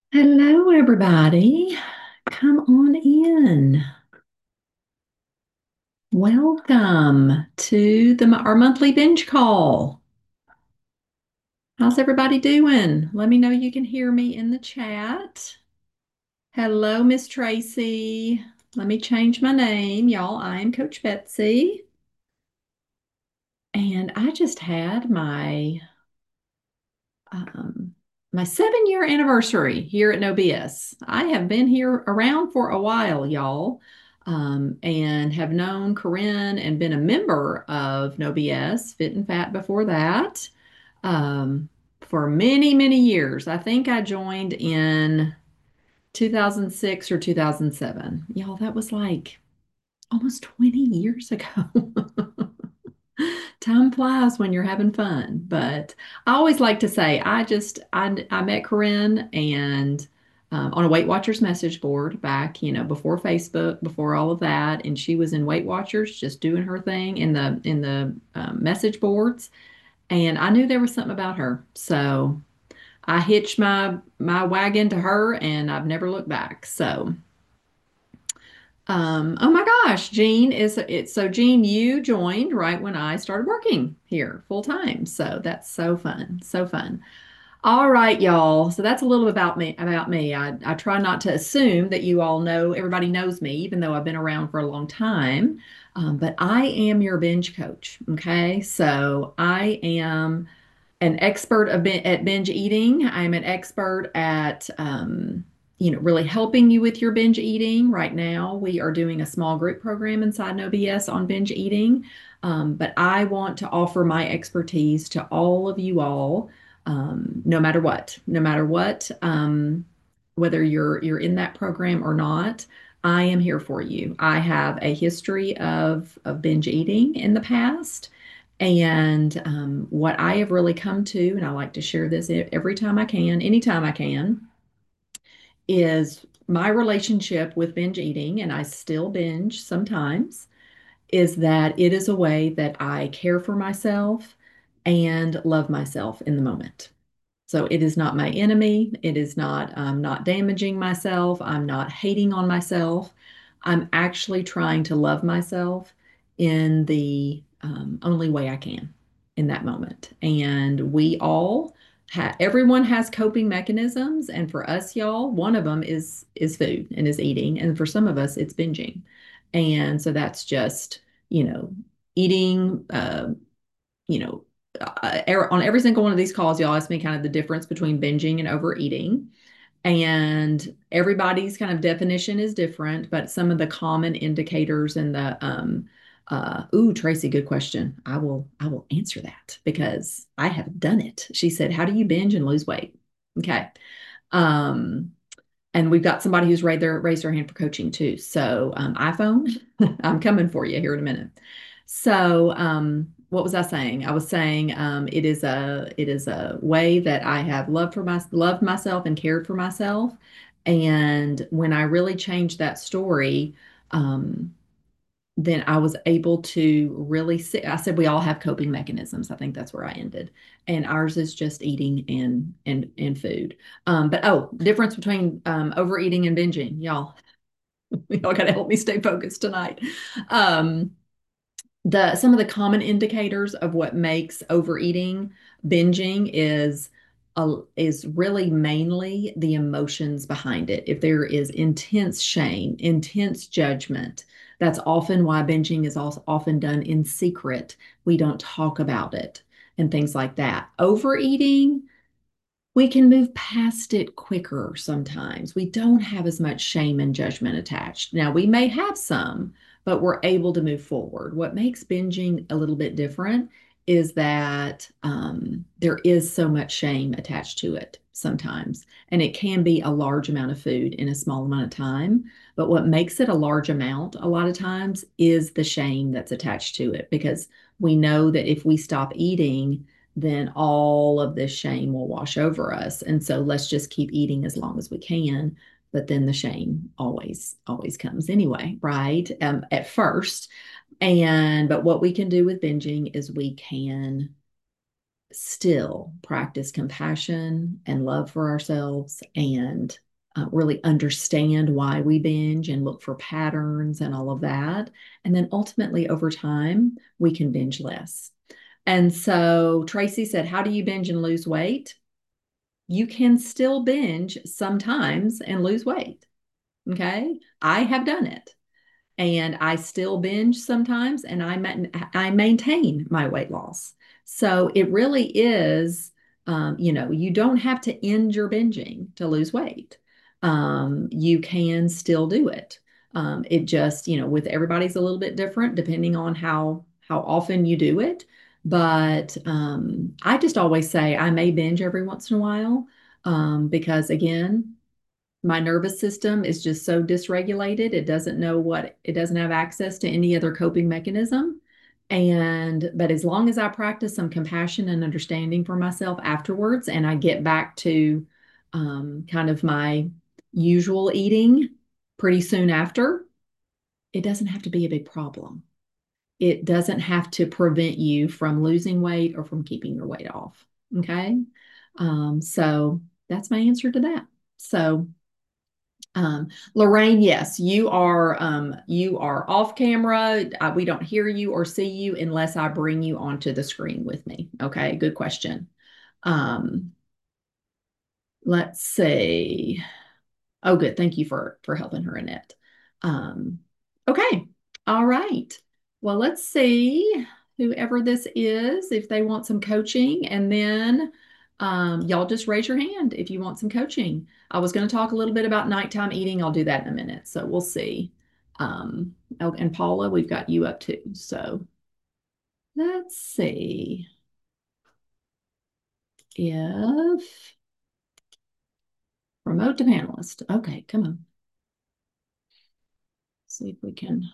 Hello, everybody. Come on in. Welcome to our monthly binge call. How's everybody doing? Let me know you can hear me in the chat. Hello, Miss Tracy. Let me change my name, y'all. I am Coach Betsy, and I just had um, my 7 year anniversary here at No BS. I have been here around for a while, y'all, and have known Corinne and been a member of No BS, Fit and Fat before that, um, for many, many years. I think I joined in 2006 or 2007. Y'all, that was like almost 20 years ago. Time flies when you're having fun. But I always like to say, I met Corinne and on a Weight Watchers message board back, before Facebook, before all of that, and she was in Weight Watchers just doing her thing in the message boards, and I knew there was something about her, so I hitched my wagon to her, and I've never looked back. So. Oh my gosh, Jean is it so Jean, you joined right when I started working here full time. So that's so fun. So fun. All right, y'all. So that's a little about me. I try not to assume that you all know everybody knows me, even though I've been around for a long time. But I am your binge coach. Okay. So I am an expert at binge eating. I'm an expert at, really helping you with your binge eating. Right now, we are doing a small group program inside No BS on binge eating. But I want to offer my expertise to all of you all, no matter what, whether you're in that program or not. I am here for you. I have a history of binge eating in the past. And what I have really come to, and I like to share this every time I can, anytime I can, is my relationship with binge eating, and I still binge sometimes, is that it is a way that I care for myself and love myself in the moment. So it is not my enemy. It is not, I'm not damaging myself. I'm not hating on myself. I'm actually trying to love myself in the only way I can in that moment. And everyone has coping mechanisms. And for us, y'all, one of them is food and is eating. And for some of us, it's binging. And so that's just, you know, eating, you know, on every single one of these calls, y'all ask me kind of the difference between binging and overeating. And everybody's kind of definition is different, but some of the common indicators and ooh, Tracy, good question. I will answer that because I have done it. She said, "How do you binge and lose weight?" Okay. Um, and we've got somebody who's raised their hand for coaching too. So, iPhone, I'm coming for you here in a minute. So, what was I saying? I was saying it is a way that I have loved myself and cared for myself. And when I really changed that story, um, then I was able to really see. I said we all have coping mechanisms. I think that's where I ended, and ours is just eating and food. But oh, difference between overeating and binging, y'all. Y'all got to help me stay focused tonight. Um, the Some of the common indicators of what makes overeating binging is really mainly the emotions behind it. If there is intense shame, intense judgment, that's often why binging is also often done in secret. We don't talk about it and things like that. Overeating, we can move past it quicker sometimes. We don't have as much shame and judgment attached. Now, we may have some, but we're able to move forward. What makes binging a little bit different is that there is so much shame attached to it sometimes. And it can be a large amount of food in a small amount of time. But what makes it a large amount a lot of times is the shame that's attached to it because we know that if we stop eating, then all of this shame will wash over us. And so let's just keep eating as long as we can. But then the shame always comes anyway, right? At first. But what we can do with binging is we can still practice compassion and love for ourselves and really understand why we binge and look for patterns and all of that. And then ultimately, over time, we can binge less. And so Tracy said, how do you binge and lose weight? You can still binge sometimes and lose weight. Okay. I have done it and I still binge sometimes, and I maintain my weight loss. So it really is, you don't have to end your binging to lose weight. You can still do it. It just, with everybody's a little bit different depending on how often you do it. But I just always say I may binge every once in a while because again, my nervous system is just so dysregulated. It doesn't have access to any other coping mechanism. But as long as I practice some compassion and understanding for myself afterwards, and I get back to kind of my usual eating pretty soon after, it doesn't have to be a big problem. It doesn't have to prevent you from losing weight or from keeping your weight off. Okay. So that's my answer to that. So, Lorraine, yes, you are off camera. We don't hear you or see you unless I bring you onto the screen with me. Okay, good question. Um, let's see. Oh, good. Thank you for helping her, Annette. Um, okay. All right. Well, let's see whoever this is, if they want some coaching, and then y'all just raise your hand if you want some coaching. I was going to talk a little bit about nighttime eating. I'll do that in a minute. So we'll see. Oh, and Paula, we've got you up too. So let's see if promote to panelist. Okay, come on. See if we can.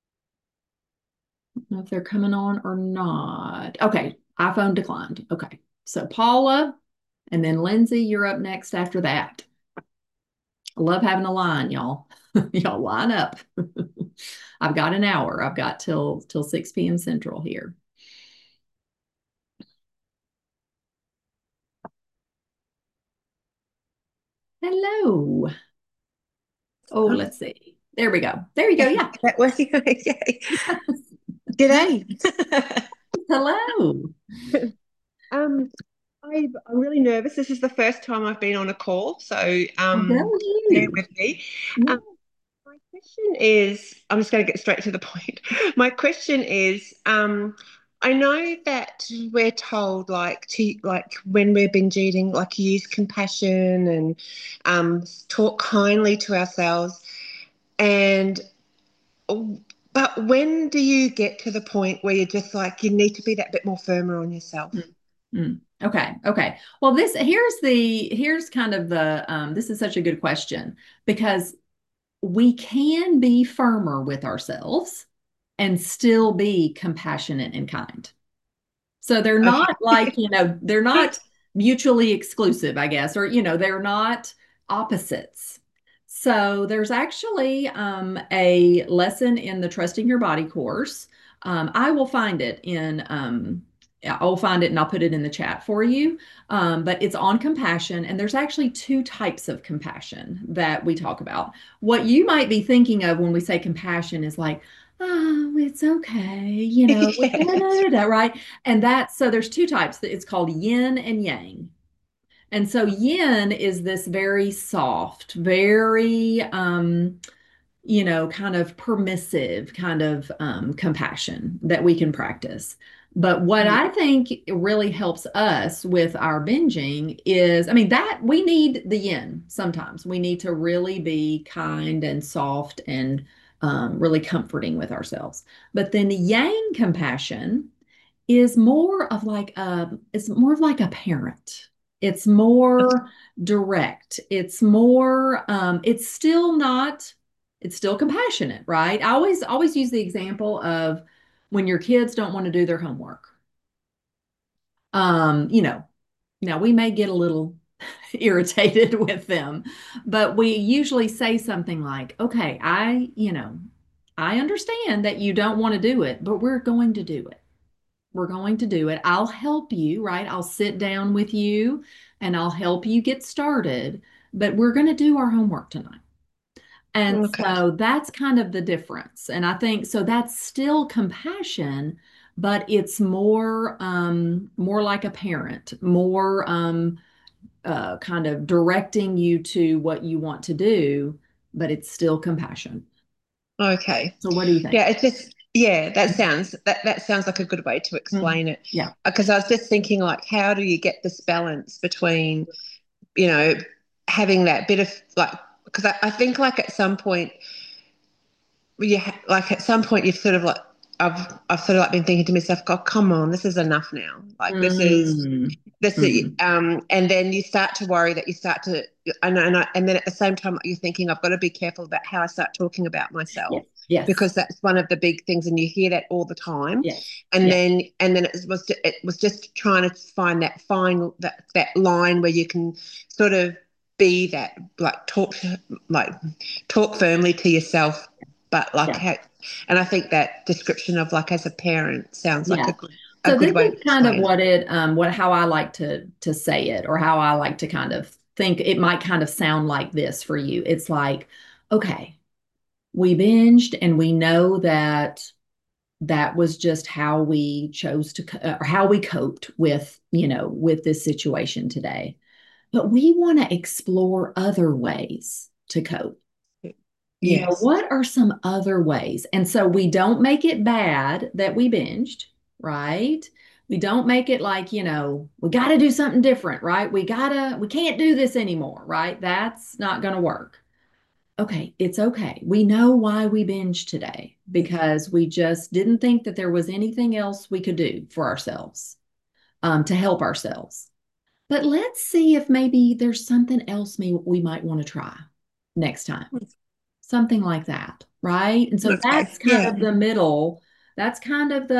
Know if they're coming on or not. Okay, iPhone declined. Okay, so Paula and then Lindsay, you're up next after that. I love having a line, y'all. Y'all line up. I've got an hour. I've got till 6 p.m. Central here. Hello. Oh, Oh, let's see. There we go. There you go. Yeah. that working? Okay. G'day. Hello. Um, I'm really nervous. This is the first time I've been on a call, so Well, go bear you. with me. Yeah. Um, my question is, I'm just going to get straight to the point. My question is, I know that we're told like when we're binge eating, like use compassion and talk kindly to ourselves. And but when do you get to the point where you're just like you need to be that bit more firmer on yourself? Mm, mm. Okay. Okay. Well, here's kind of this is such a good question because we can be firmer with ourselves and still be compassionate and kind. So they're not like, Okay. they're not mutually exclusive, I guess, or, they're not opposites. So there's actually a lesson in the Trusting Your Body course. I will find it I'll find it and I'll put it in the chat for you. But it's on compassion, and there's actually two types of compassion that we talk about. What you might be thinking of when we say compassion is like, oh, it's okay, Yes. right? And so there's two types. It's called yin and yang. And so yin is this very soft, very kind of permissive kind of compassion that we can practice. But what Yeah. I think really helps us with our binging is, I mean, that we need the yin sometimes. We need to really be kind and soft and really comforting with ourselves. But then the yang compassion is more of like a parent. It's more direct. It's still compassionate, right? I always use the example of when your kids don't want to do their homework. You know, Now we may get a little irritated with them, but we usually say something like, "Okay, I understand that you don't want to do it, but we're going to do it." We're going to do it. I'll help you, right? I'll sit down with you and I'll help you get started, but we're going to do our homework tonight. And Okay. so that's kind of the difference. And I think so that's still compassion, but it's more like a parent, more kind of directing you to what you want to do, but it's still compassion. Okay. So what do you think? Yeah, it's just yeah, that sounds like a good way to Mhm. explain it. Yeah. Because I was just thinking like how do you get this balance between, you know, having that bit of like because I think like at some point like at some point you've sort of like I've sort of like been thinking to myself, God, come on, this is enough now. Like Mm, this is mm. and then you start to worry that you start to and then at the same time you're thinking I've got to be careful about how I start talking about myself Yes. Yes. because that's one of the big things and you hear that all the time Yes. and Yes. then it was just trying to find that fine that line where you can sort of be that like talk firmly to yourself but like Yeah. how, and I think that description of like as a parent sounds like Yeah. a So good this way to is kind of explain it. what how I like to say it, or how I like to kind of think it might kind of sound like this for you. It's like, okay, we binged and we know that that was just how we chose to or how we coped with, with this situation today. But we want to explore other ways to cope. Yes. What are some other ways? And so we don't make it bad that we binged, right? We don't make it like, we got to do something different, right? We can't do this anymore, right? That's not going to work. Okay, it's okay. We know why we binged today because we just didn't think that there was anything else we could do for ourselves, to help ourselves. But let's see if maybe there's something else we might want to try next time, something like that, right? And so Okay. that's kind Yeah. of the middle. That's kind of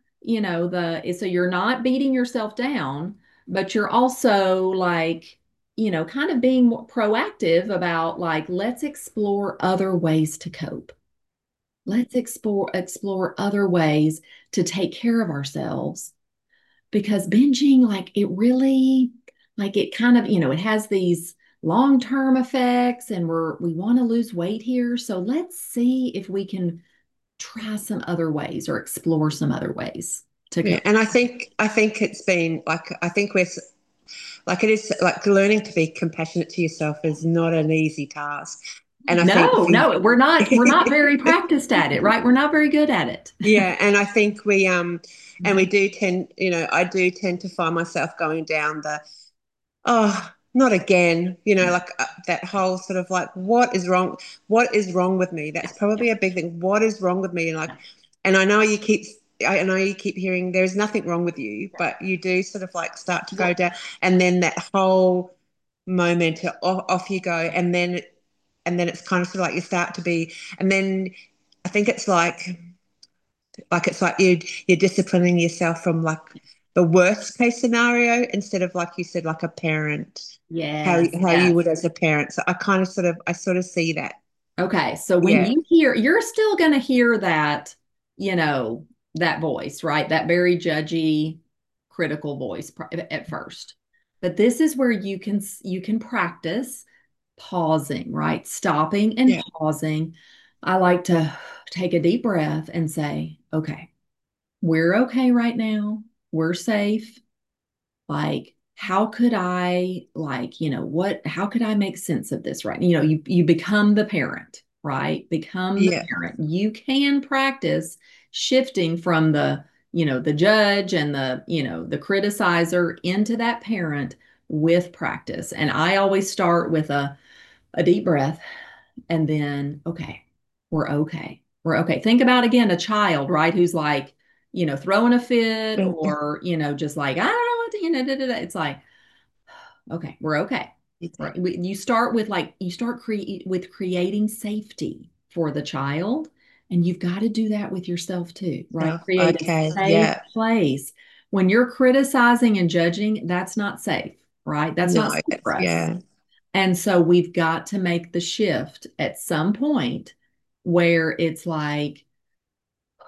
so you're not beating yourself down, but you're also like, kind of being more proactive about like, let's explore other ways to cope. Let's explore other ways to take care of ourselves because binging, like it really, like it kind of, it has these long-term effects and we want to lose weight here. So let's see if we can try some other ways or explore some other ways to Yeah. cope. And I think it's been like I think like it is like learning to be compassionate to yourself is not an easy task. And I think No, no, we're not very practiced at it, right? We're not very good at it. yeah, and I think and we do tend, you know, I do tend to find myself going down the oh, not again, you know, like that whole sort of like what is wrong with me? Yeah, That's yeah, probably a big thing. What is wrong with me? And like, and I know you keep hearing there's nothing wrong with you, yeah, but you do sort of like start to yeah. go down, and then that whole moment off you go, and then it's kind of sort of like you start to be, and then I think it's like it's like you're disciplining yourself from like the worst case scenario instead of like you said like a parent Yes, how you yes. would as a parent. So I sort of see that. Okay, so when Yeah. you hear, you're still going to hear that, you know, that voice, right? That very judgy, critical voice at first. But this is where you can practice pausing, right? Stopping and Yeah. pausing. I like to take a deep breath and say, okay, we're okay right now. We're safe. Like, how could I, like, how could I make sense of this, right? You become the parent, right? Become the Yeah. parent. You can practice shifting from the judge and the criticizer into that parent with practice. And I always start with a deep breath and then, okay, we're okay. We're okay. Think about again a child, right? Who's like, throwing a fit or, just like, I don't know what to, da, da, da. It's like, okay, we're okay. Yeah. Right. You start with like, you start with creating safety for the child. And you've got to do that with yourself too, right? Oh, Create a okay. safe Yeah. place. When you're criticizing and judging, that's not safe, right? That's not No, safe for that's us. yeah. And so we've got to make the shift at some point where it's like,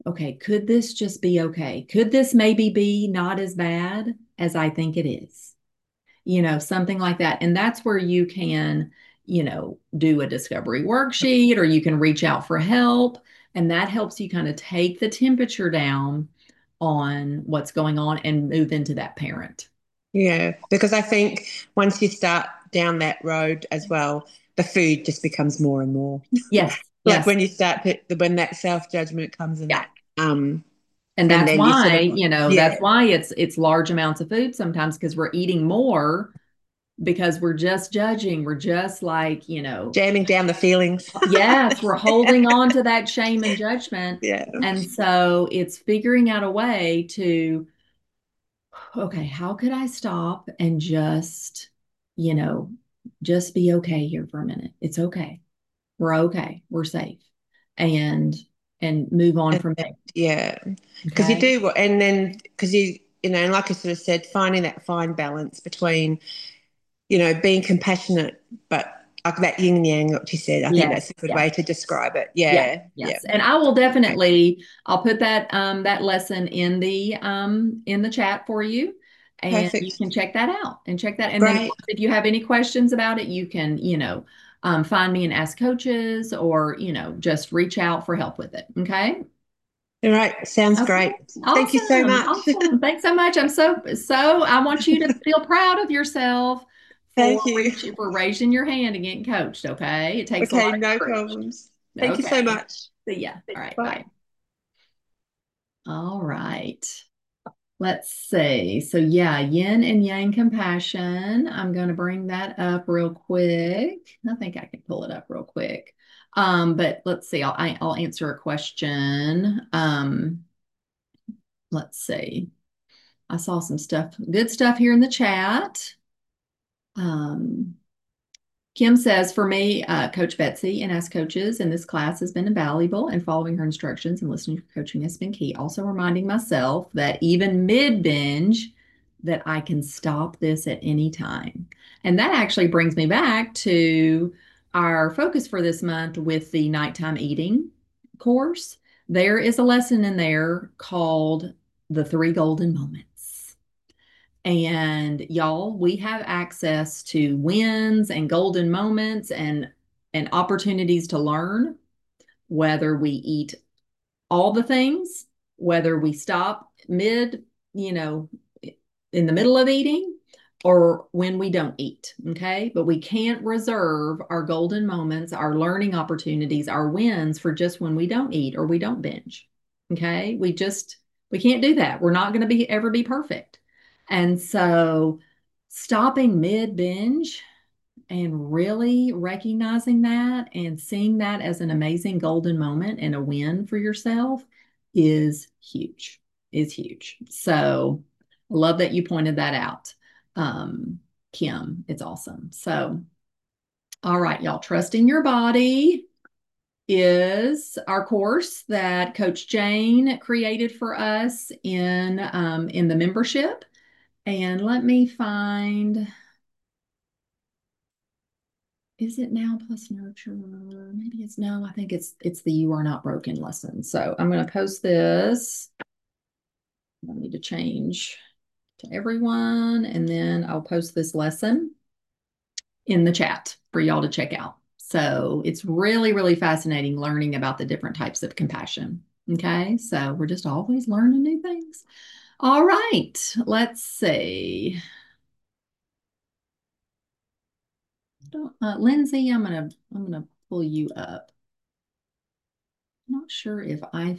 okay, could this just be okay? Could this maybe be not as bad as I think it is? Something like that. And that's where you can, do a discovery worksheet or you can reach out for help. And that helps you kind of take the temperature down on what's going on and move into that parent. Yeah, because I think once you start down that road as well, the food just becomes more and more. Yes, Like yes. when you start when that self-judgment comes in Yeah. that And and that's then you sort why, of that's yeah, why it's large amounts of food sometimes because we're eating more because we're just judging. We're just like, jamming down the feelings. yes, we're holding on to that shame and judgment. Yeah. And so it's figuring out a way to, okay, how could I stop and just, you know, just be okay here for a minute? It's okay. We're okay. We're safe. And move on And from then, there. yeah, because you Okay. do, and then because and like I sort of said, finding that fine balance between, being compassionate, but like that yin and yang, what you said, I think Yes. that's a good Yes. way to describe it. Yeah. Yeah, yeah. Yes. And I will Okay. definitely I'll put that lesson in the chat for you and you Perfect. can check that out and check that. And then of Great. course, if you have any questions about it, you can, find me and ask coaches or, just reach out for help with it. Okay. All right. Sounds Okay. great. Thank you so Awesome. much. Awesome. Thanks so much. I want you to feel proud of yourself Thank you. for raising your hand and getting coached. Okay. It takes a lot Okay, of no courage. problems. Thank you so Okay. much. See ya. All right. Bye. Bye. All right. Let's see. So yeah, yin and yang compassion. I'm going to bring that up real quick. I think I can pull it up real quick. But let's see. I'll answer a question. Let's see. I saw some stuff, good stuff here in the chat. Um, Kim says, for me, Coach Betsy and as coaches in this class has been invaluable, and following her instructions and listening to coaching has been key. Also reminding myself that even mid binge, that I can stop this at any time. And that actually brings me back to our focus for this month with the nighttime eating course. There is a lesson in there called the three golden moments. And y'all, we have access to wins and golden moments and opportunities to learn, whether we eat all the things, whether we stop mid, you know, in the middle of eating, or when we don't eat. Okay. But we can't reserve our golden moments, our learning opportunities, our wins for just when we don't eat or we don't binge. Okay. We can't do that. We're not going to ever be perfect. And so stopping mid binge and really recognizing that and seeing that as an amazing golden moment and a win for yourself is huge, is huge. So I love that you pointed that out, um, Kim. It's awesome. So, all right, y'all, trusting your body is our course that Coach Jane created for us in the membership. And let me find. Is it now plus nurture? Maybe it's no, I think it's the you are not broken lesson. So I'm going to post this. I need to change to everyone, and then I'll post this lesson in the chat for y'all to check out. So it's really, really fascinating learning about the different types of compassion. Okay, so we're just always learning new things. All right, let's see. Lindsay, I'm gonna pull you up. Not sure if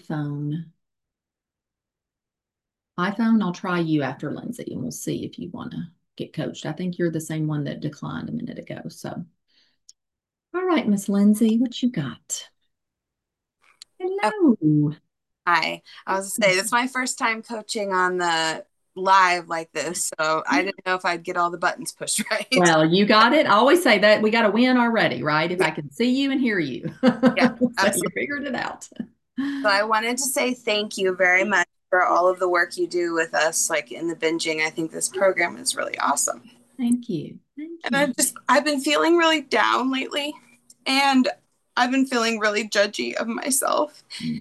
iPhone, I'll try you after Lindsay and we'll see if you want to get coached. I think you're the same one that declined a minute ago. So, all right, Miss Lindsay, what you got? Oh, Hello. hi. I was gonna say this is my first time coaching on the live like this, so I didn't know if I'd get all the buttons pushed right. Well, you got it. I always say that we got to win already, right? If Yeah, I can see you and hear you. yeah, So you absolutely. figured it out. So I wanted to say thank you very much for all of the work you do with us, like in the binging. I think this program is really awesome. Thank you. Thank And you. I've been feeling really down lately, and I've been feeling really judgy of myself.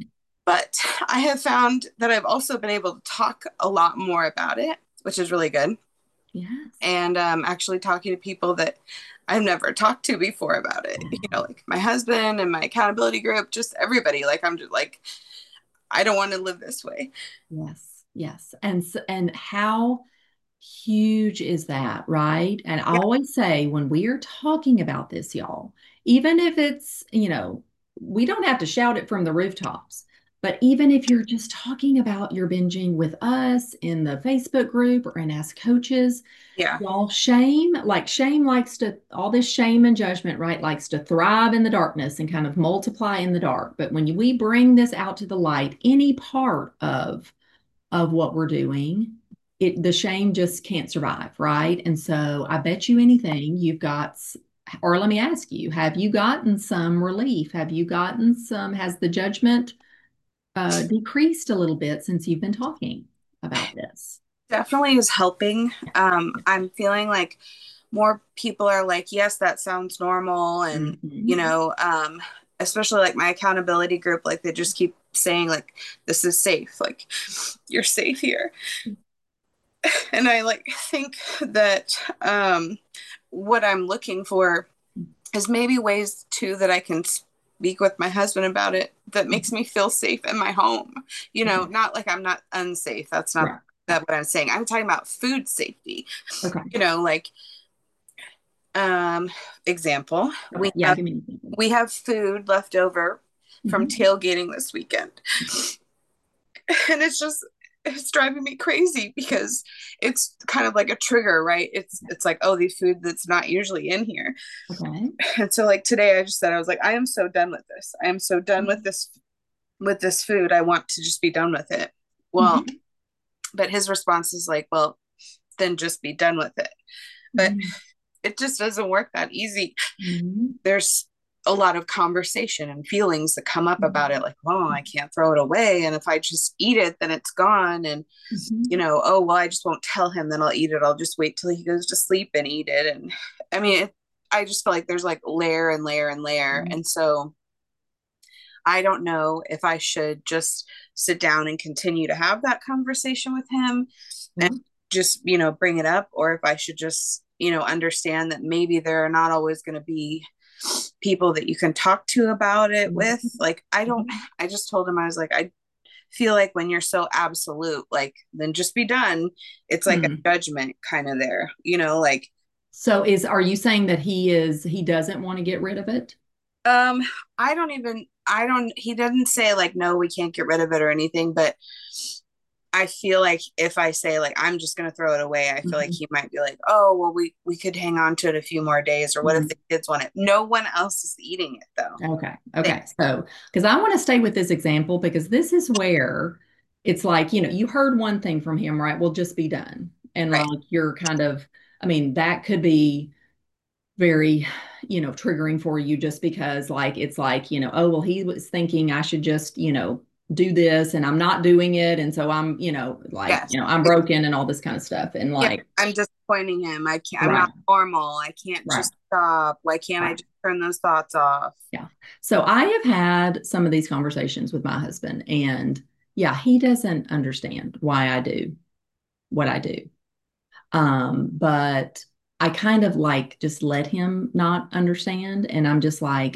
But I have found that I've also been able to talk a lot more about it, which is really good. Yes. And actually talking to people that I've never talked to before about it, like my husband and my accountability group, just everybody. Like, I'm just like, I don't want to live this way. Yes. Yes. And how huge is that, right? And I Yeah. always say when we are talking about this, y'all, even if it's, we don't have to shout it from the rooftops, but even if you're just talking about your binging with us in the Facebook group or in Ask Coaches, Yeah. y'all, shame likes to, all this shame and judgment, right, likes to thrive in the darkness and kind of multiply in the dark. But when we bring this out to the light, any part of what we're doing, the shame just can't survive, right? And so I bet you anything you've got, or let me ask you, have you gotten some relief? Have you gotten some, has the judgment decreased a little bit since you've been talking about this? Definitely is helping. I'm feeling like more people are like, yes, that sounds normal. And, Mhm. especially like my accountability group, like they just keep saying, like, this is safe, like, you're safe here. And I like think that what I'm looking for is maybe ways too that I can speak with my husband about it that makes me feel safe in my home. Okay. Not like I'm not unsafe. That's not Right. that what I'm saying. I'm talking about food safety. Okay. Like um example, Okay. Yeah. Give me an example. we have food left over from Mhm. tailgating this weekend. And it's driving me crazy because it's kind of like a trigger, right? It's like, oh, the food that's not usually in here. Okay. And so like today I just said, I was like, I am so done with this. I am so done with this food. I want to just be done with it. Well, Mhm. but his response is like, well, then just be done with it. But Mhm. it just doesn't work that easy. Mhm. There's a lot of conversation and feelings that come up about it, Mhm. like, well, I can't throw it away, and if I just eat it then it's gone. And Mhm. oh well, I just won't tell him, then I'll eat it, I'll just wait till he goes to sleep and eat it. And I mean, I just feel like there's like layer and layer and layer. Mhm. And so I don't know if I should just sit down and continue to have that conversation with him and Sure. just, bring it up, or if I should just, understand that maybe there are not always going to be people that you can talk to about it with. Mhm. Like, Mhm. I just told him, I was like, I feel like when you're so absolute, like, then just be done. It's like a Hmm. judgment kind of there, like, So are you saying that he doesn't want to get rid of it? um, I don't, he doesn't say like, no, we can't get rid of it or anything, but I feel like if I say like I'm just gonna throw it away, I feel like Mhm. he might be like, oh well, we could hang on to it a few more days, or what if the Mhm. kids want it? No one else is eating it though. Okay. Okay. So, because I want to stay with this example because this is where it's like, you heard one thing from him, right? We'll just be done. And Right. like you're kind of, I mean, that could be very, triggering for you just because like it's like, oh, well, he was thinking I should just, do this and I'm not doing it. And so I'm, like, Yes. I'm broken and all this kind of stuff. And Yeah. like, I'm disappointing him. I can't. I'm right, not normal. I can't right, just stop. Why can't I right. just turn those thoughts off? Yeah. So I have had some of these conversations with my husband, and yeah, he doesn't understand why I do what I do. But I kind of like just let him not understand. And I'm just like,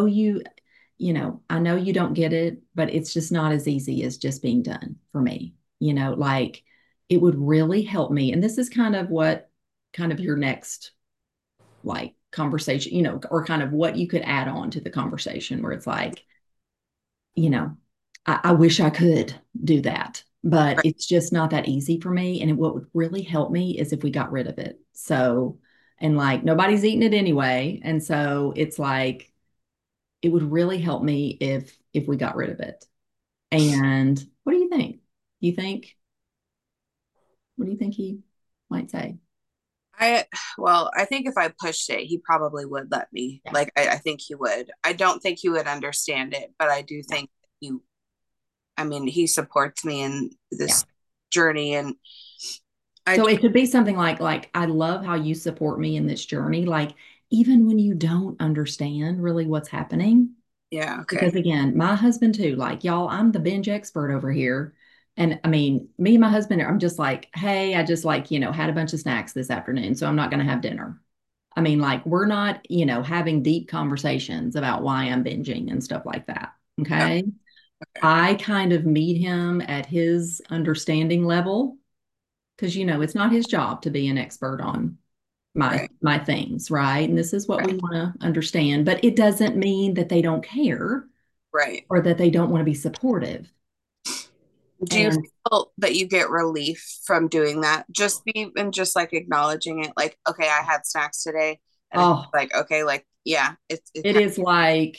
I know you don't get it, but it's just not as easy as just being done for me. Like it would really help me. And this is kind of your next like conversation, or kind of what you could add on to the conversation where it's like, you know, I wish I could do that, but Right. it's just not that easy for me. And what would really help me is if we got rid of it. So, and like nobody's eating it anyway. And so it's like, it would really help me if we got rid of it. And what do you think? Do you think, what do you think he might say? I well, I think if I pushed it, he probably would let me. Yeah. Like, I think he would. I don't think he would understand it, but I do Yeah. think he. I mean, he supports me in Yeah. this journey, and I. So it could be something like I love how you support me in this journey. Like even when you don't understand really what's happening, Yeah. Okay. Because again, my husband too, like y'all, I'm the binge expert over here. And I mean, me and my husband, I'm just like, hey, I just like, had a bunch of snacks this afternoon, so I'm not going to have dinner. I mean, like, we're not, having deep conversations about why I'm binging and stuff like that. Okay. Okay. Okay. I kind of meet him at his understanding level because, it's not his job to be an expert on my Right. my things, right? And this is what we Right. want to understand, but it doesn't mean that they don't care Right. or that they don't want to be supportive. Do you And feel that you get relief from doing that? Just like acknowledging it, like, okay, I had snacks today, and it's oh, like, okay, like, yeah, it it kind is like,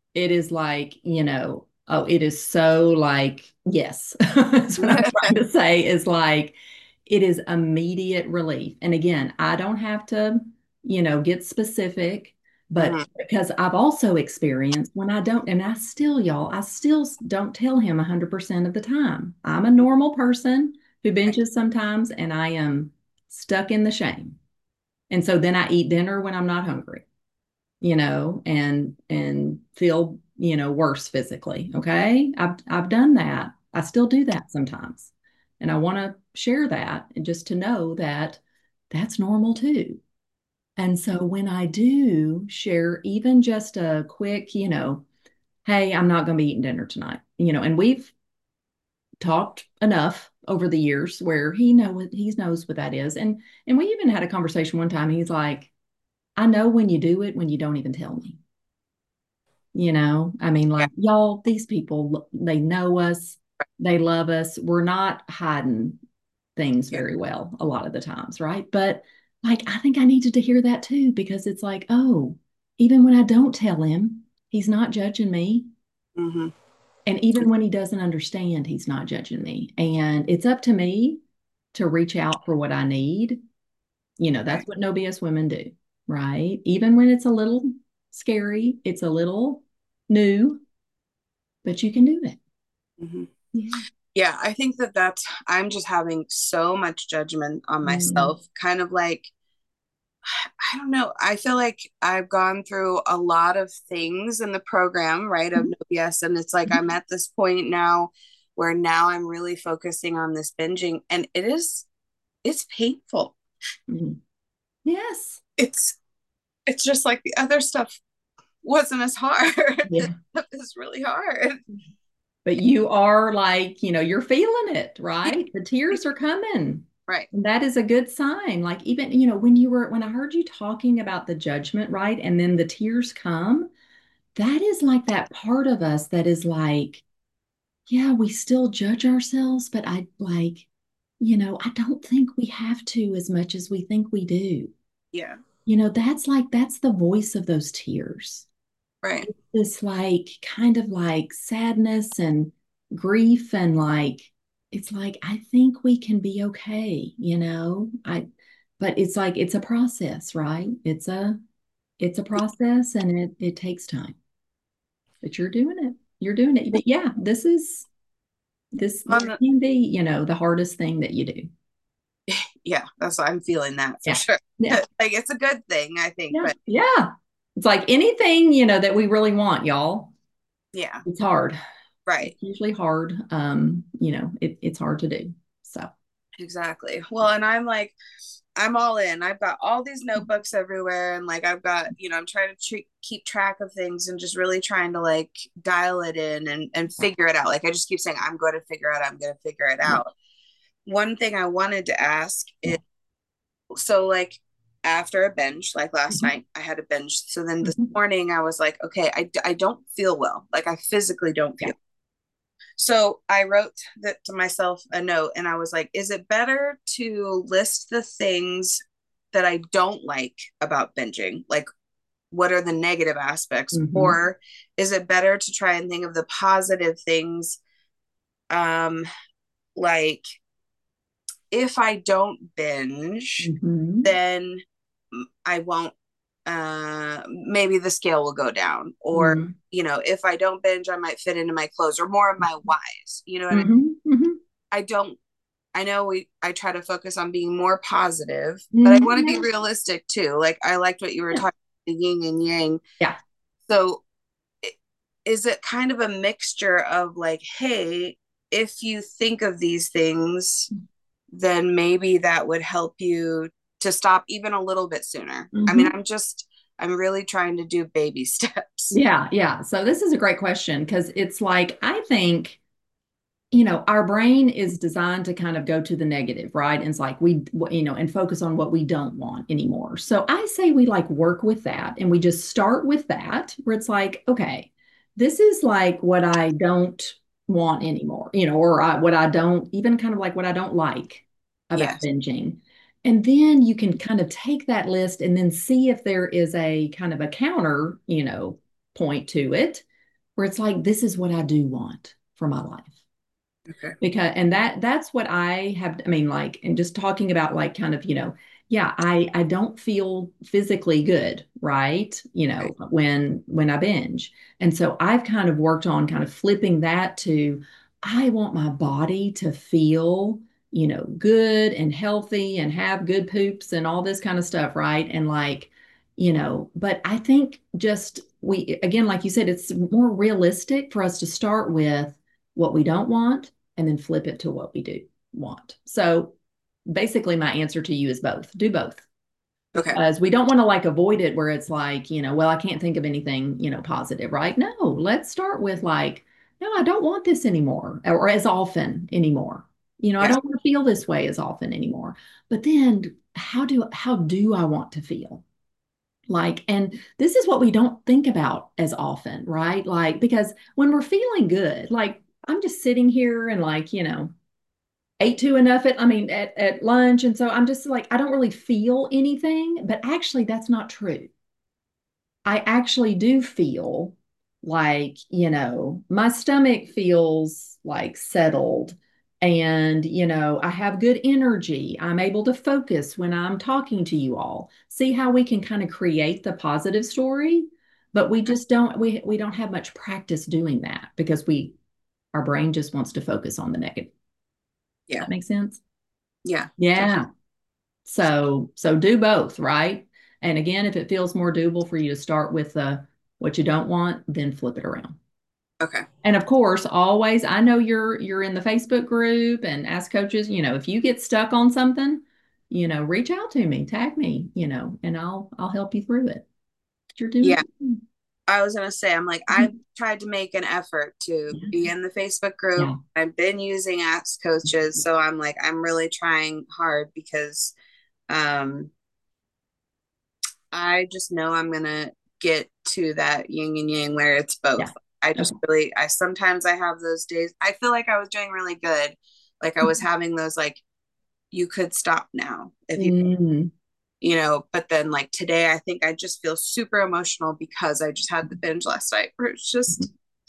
oh, it is so like, yes. That's what I'm of, trying to say is like, it is immediate relief. And again, I don't have to, get specific, but Mhm. because I've also experienced when I don't, and I still, y'all, I still don't tell him 100% of the time. I'm a normal person who binges sometimes, and I am stuck in the shame. And so then I eat dinner when I'm not hungry, and feel, worse physically. Okay. I've done that. I still do that sometimes. And I want to share that and just to know that that's normal too. And so when I do share even just a quick, hey, I'm not going to be eating dinner tonight, and we've talked enough over the years where he knows what that is. And we even had a conversation one time. He's like, I know when you do it when you don't even tell me. I mean, Yeah. like, y'all, these people, they know us, they love us. We're not hiding things Yeah. very well a lot of the times, right? But like, I think I needed to hear that too, because it's like, oh, even when I don't tell him, he's not judging me. Hmm. And even when he doesn't understand, he's not judging me. And it's up to me to reach out for what I need. Right. That's what no BS women do, right? Even when it's a little scary, it's a little new, but you can do it. Hmm. Yeah. Yeah, I think I'm just having so much judgment on Mm. myself, kind of like, I don't know. I feel like I've gone through a lot of things in the program, right, of No BS. And it's like I'm at this point now where now I'm really focusing on this binging. And it's painful. Mm. Yes. It's it's just like the other stuff wasn't as hard. This Yeah. stuff is really hard. But you are like, you're feeling it, Yeah, right? The tears are coming. right. And that is a good sign. Like even, when I heard you talking about the judgment, right? And then the tears come, that is like that part of us that is like, yeah, we still judge ourselves, but I like, I don't think we have to as much as we think we do. Yeah, That's the voice of those tears. right. This like kind of like sadness and grief and like it's like I think we can be okay, but it's like it's a process, right? It's a process and it takes time. But you're doing it. You're doing it. But yeah, this On the, can be, the hardest thing that you do. yeah, that's I'm feeling that for Yeah. sure. Yeah. Like it's a good thing, I think, Yeah. but Yeah. It's like anything, that we really want, y'all. yeah, It's hard. right. It's usually hard. It's hard to do. So, Exactly. Well, and I'm like, I'm all in. I've got all these notebooks everywhere, and like I've got, I'm trying to keep track of things and just really trying to like dial it in and figure it out. Like I just keep saying, I'm going to figure it out. I'm going to figure it yeah. out. One thing I wanted to ask is, Yeah. so like after a binge, like last Mhm. night I had a binge. So then this Mhm. morning I was like, okay, I don't feel well. Like I physically don't Yeah. feel. So I wrote that to myself a note and I was like, is it better to list the things that I don't like about binging? Like, what are the negative aspects? Mhm. Or is it better to try and think of the positive things? Um, like, if I don't binge, Mhm. then I won't, maybe the scale will go down. Or, Mhm. if I don't binge, I might fit into my clothes or more of my whys. You know what I mean? Mhm. Mhm. I don't I know I try to focus on being more positive, but I Mhm. want to be Yeah. realistic too. Like I liked what you were Yeah. talking, the yin and yang. Yeah. So is it kind of a mixture of like, hey, if you think of these things, then maybe that would help you to stop even a little bit sooner. I mean, Mhm. I'm really trying to do baby steps. Yeah, yeah. So this is a great question because it's like, I think, our brain is designed to kind of go to the negative, right? And it's like and focus on what we don't want anymore. So I say we like work with that and we just start with that, where it's like, okay, this is like what I don't want anymore, what I don't, even kind of like what I don't like about Yes. binging. And then you can kind of take that list and then see if there is a kind of a counter, point to it, where it's like, this is what I do want for my life. Okay. Because and that's what I have, I mean, like, and just talking about like kind of, yeah, I don't feel physically good, right? Right. When I binge. And so I've kind of worked on kind of flipping that to, I want my body to feel, good and healthy and have good poops and all this kind of stuff, right? And like, but I think just we, again, like you said, it's more realistic for us to start with what we don't want and then flip it to what we do want. So basically, my answer to you is both. Do both. Okay. Because we don't want to like avoid it where it's like, well, I can't think of anything, positive, right? No, let's start with like, no, I don't want this anymore or as often anymore. I Yeah. don't want to feel this way as often anymore. But then how do I want to feel? Like, and this is what we don't think about as often, right? Like, because when we're feeling good, like I'm just sitting here and like, ate too enough at lunch. And so I'm just like, I don't really feel anything, but actually that's not true. I actually do feel like, my stomach feels like settled and, I have good energy. I'm able to focus when I'm talking to you all. See how we can kind of create the positive story, but we just we don't have much practice doing that because our brain just wants to focus on the negative. Does Yeah. that make sense? Yeah. Yeah. So do both, right? And again, if it feels more doable for you to start with what you don't want, then flip it around. Okay. And of course, always, I know you're in the Facebook group and ask coaches, if you get stuck on something, reach out to me, tag me, and I'll help you through it. You're doing Yeah. I was gonna say, I'm like, I've good. tried to make an effort to Yeah. be in the Facebook group. Yeah. I've been using Ask Coaches, so I'm like, I'm really trying hard because um I just know I'm gonna get to that yin and yang where it's both. Yeah. I just Okay. really, I sometimes I have those days. I feel like I was doing really good. Like I was having those like you could stop now if Mm. but then like today I think I just feel super emotional because I just had the binge last night where it's just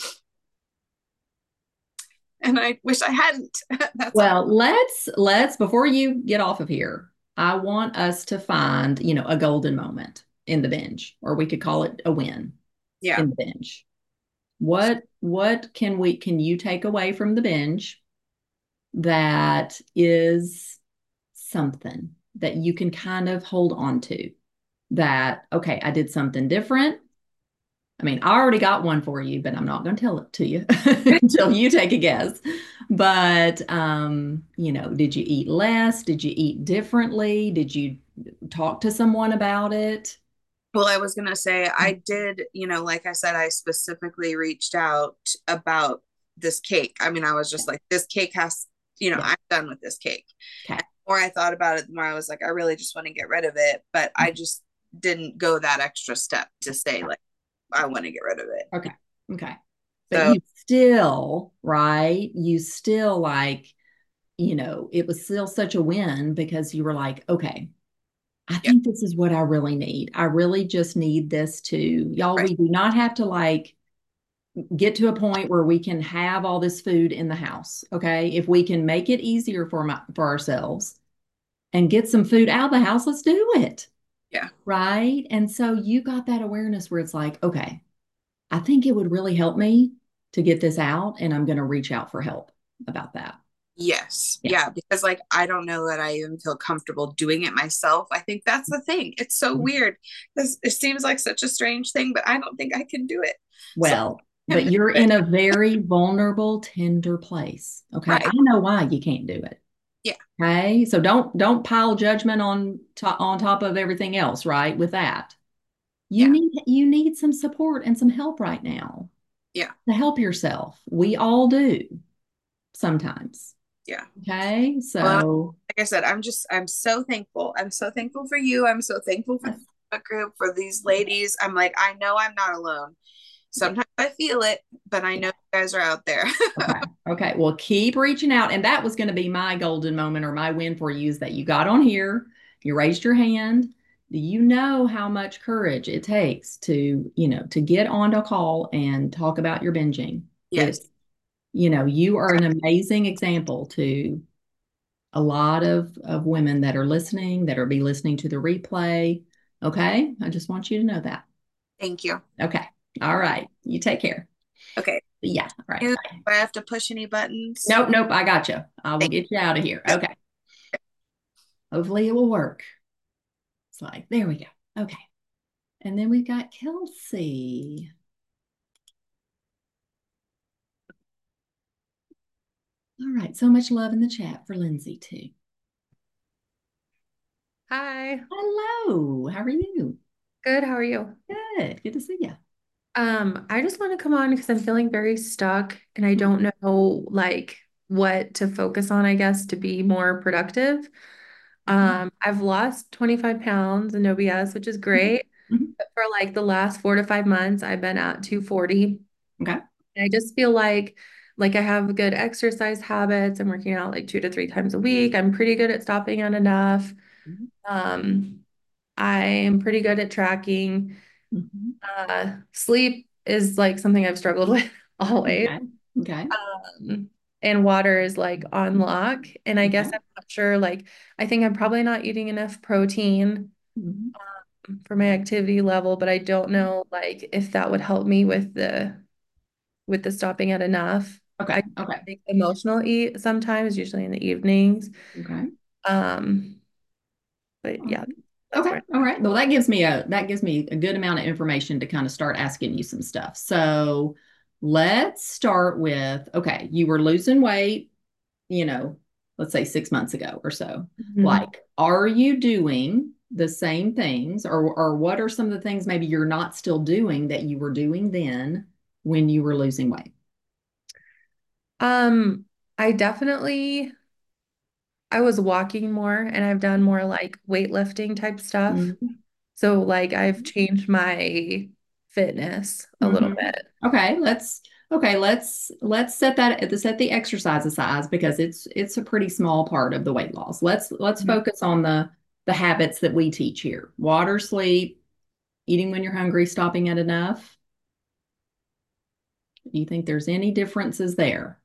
and I wish I hadn't. That's all. Well, let's before you get off of here, I want us to find, a golden moment in the binge, or we could call it a win Yeah. in the binge. What can you take away from the binge that is something that you can kind of hold on to? That, okay, I did something different. I mean, I already got one for you, but I'm not going to tell it to you until you take a guess. But, did you eat less? Did you eat differently? Did you talk to someone about it? Well, I was gonna say I did, like I said, I specifically reached out about this cake. I mean, I was just like, this cake has, Yeah. I'm done with this cake. Okay. And the more I thought about it, the more I was like, I really just want to get rid of it. But I just didn't go that extra step to say like I want to get rid of it. Okay. Okay. But So you still, right? You still like, it was still such a win because you were like, okay, I yeah, think this is what I really need. I really just need this too. Y'all, right. we do not have to like get to a point where we can have all this food in the house. Okay. If we can make it easier for ourselves and get some food out of the house, let's do it. Yeah. Right. And so you got that awareness where it's like, okay, I think it would really help me to get this out, and I'm going to reach out for help about that. Yes. Yeah. Yeah. Because like I don't know that I even feel comfortable doing it myself. I think that's the thing. It's so weird. It seems like such a strange thing, but I don't think I can do it. So Well, but you're in a very vulnerable, tender place. Okay. I Right. know why you can't do it. Yeah. Okay. So don't pile judgment on top of everything else, right? With that. Yeah. You need some support and some help right now Yeah. to help yourself. We all do sometimes. Yeah. Okay. Well, So like I said, I'm so thankful. I'm so thankful for you. I'm so thankful for the yes. Facebook group, for these ladies. I'm like, I know I'm not alone. Yeah. Sometimes I feel it, but I know Yeah. you guys are out there. Okay. Okay. Well, keep reaching out. And that was going to be my golden moment or my win for you is that you got on here, you raised your hand. Do you know how much courage it takes to get onto a call and talk about your binging? Yes. You are an amazing example to a lot of women that are listening, that are be listening to the replay. Okay. I just want you to know that. Thank you. Okay. All right. You take care. Okay. Yeah. All right. Do Bye. I have to push any buttons? Nope. Nope. I got you. I will Thank get you out of here. you. Okay. Hopefully it will work. It's like, there we go. Okay. And then we've got Kelsey. All right. So much love in the chat for Lindsay, too. Hi. Hello. How are you? Good. How are you? Good. Good to see you. I just want to come on because I'm feeling very stuck and I don't know like what to focus on, I guess, to be more productive. I've lost 25 pounds and no BS, which is great. Mhm. But for like the last 4 to 5 months, I've been at 240. Okay. And I just feel like I have good exercise habits. I'm working out like 2 to 3 times a week. I'm pretty good at stopping at enough. Mhm. Um, I am pretty good at tracking. Mhm. Sleep is like something I've struggled with always. Okay. Okay. And water is like on lock. And I guess Okay. I'm not sure, like, I think I'm probably not eating enough protein Mhm. for my activity level, but I don't know like if that would help me with the stopping at enough. Okay. I Okay. take emotional eat sometimes, usually in the evenings. Okay. Um, but yeah, that's Okay. where. All right. Well, that gives me a good amount of information to kind of start asking you some stuff. So let's start with, okay, you were losing weight, you know, let's say 6 months ago or so. Mhm. Like, are you doing the same things or what are some of the things maybe you're not still doing that you were doing then when you were losing weight? Um, I definitely I was walking more and I've done more like weightlifting type stuff. Mhm. So like I've changed my fitness a little Mhm. bit. Okay, let's set the exercise aside because it's a pretty small part of the weight loss. Let's Mhm. focus on the habits that we teach here. Water, sleep, eating when you're hungry, stopping at enough. Do you think there's any differences there?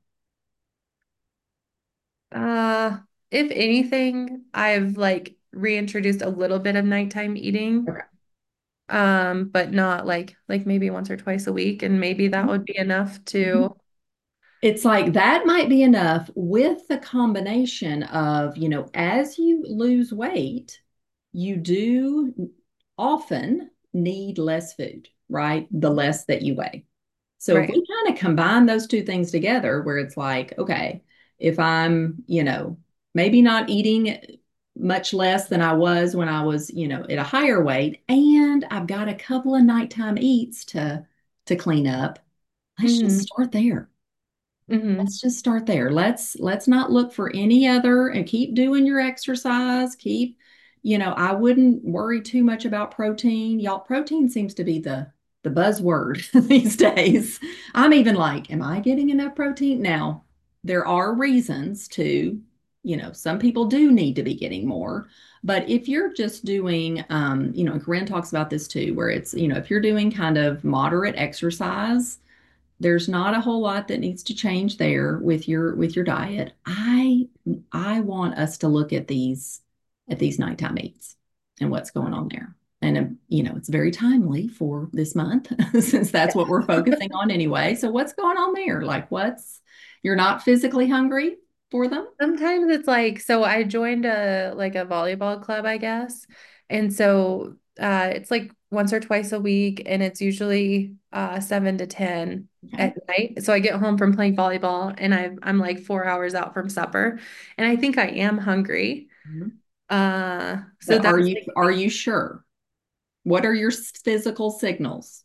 Uh, if anything, I've like reintroduced a little bit of nighttime eating. Okay. But not like maybe once or twice a week, and maybe that would be enough Mhm. to. It's like that might be enough with the combination of, as you lose weight, you do often need less food, right? The less that you weigh. So if Right. we kind of combine those two things together, where it's like, okay, if I'm, maybe not eating much less than I was when I was, at a higher weight, and I've got a couple of nighttime eats to clean up, let's just Hmm. start there. Hmm. Let's just start there. Let's not look for any other and keep doing your exercise. I wouldn't worry too much about protein. Y'all, protein seems to be the buzzword these days. I'm even like, am I getting enough protein? Now, there are reasons to, some people do need to be getting more. But if you're just doing, Corinne talks about this too, where it's, if you're doing kind of moderate exercise, there's not a whole lot that needs to change there with your diet. I want us to look at these nighttime eats and what's going on there. And it's very timely for this month since that's what we're focusing on anyway. So what's going on there? Like you're not physically hungry for them? Sometimes it's like, so I joined a volleyball club, I guess. And so it's like once or twice a week and it's usually 7 to 10. Okay. at night. So I get home from playing volleyball and I'm like 4 hours out from supper, and I think I am hungry. Mhm. So But that's like are you sure? What are your physical signals?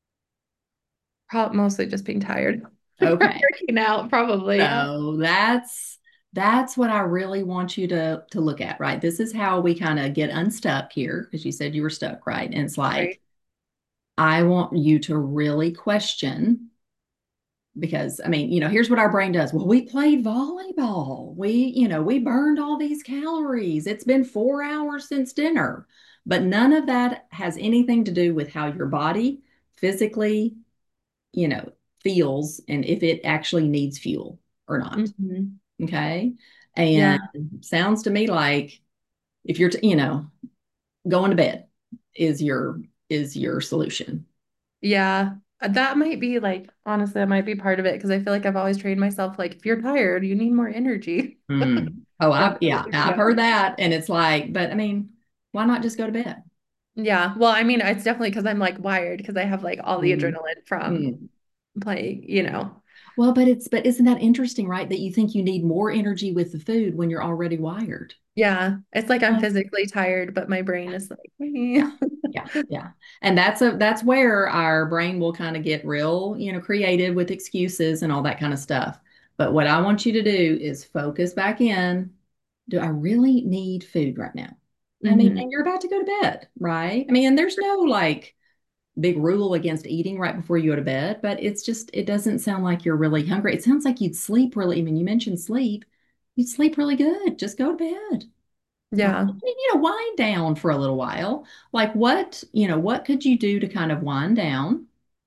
mostly just being tired from Okay. working out, probably. Yeah. So that's what I really want you to look at, right? This is how we kind of get unstuck here, because you said you were stuck, right? And it's Right. like I want you to really question, because I mean, here's what our brain does. Well, we played volleyball. We burned all these calories. It's been 4 hours since dinner. But none of that has anything to do with how your body physically, you know, feels and if it actually needs fuel or not. Hmm. Okay. Yeah. And sounds to me like if you're, going to bed is your solution. Yeah. That might be like, honestly, that might be part of it because I feel like I've always trained myself like, if you're tired, you need more energy. Mm. Oh, That's yeah, I've heard that. And it's like, but I mean, why not just go to bed? yeah. Well, I mean, it's definitely because I'm like wired because I have like all the Mm. adrenaline from Mm. playing. Well, but isn't that interesting, right? That you think you need more energy with the food when you're already wired. Yeah. It's like I'm Yeah. physically tired, but my brain is like, Yeah. Yeah. Yeah. And that's where our brain will kind of get real, creative with excuses and all that kind of stuff. But what I want you to do is focus back in. Do I really need food right now? I mean, hmm and you're about to go to bed, right? I mean, and there's no like big rule against eating right before you go to bed, but it doesn't sound like you're really hungry. It sounds like you'd sleep really, I mean, you mentioned sleep. You'd sleep really good. Just go to bed. Right. Yeah. I mean, wind down for a little while. Like what could you do to kind of wind down